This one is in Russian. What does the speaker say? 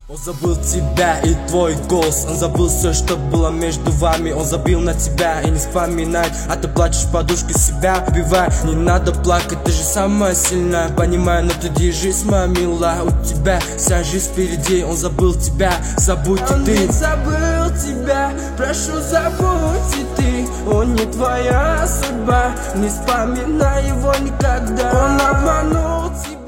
Он забыл тебя и твой голос. Он забыл все, что было между вами. Он забил на тебя и не вспоминает. А ты плачешь, подушкой себя убивай. Не надо плакать, ты же самая сильная. Понимаю, но ты держись, моя милая. У тебя вся жизнь впереди. Он забыл тебя, забудь и ты. Он не забыл тебя, прошу, забудь и ты. Он не твоя судьба, не вспоминай его никогда. Он обманул тебя.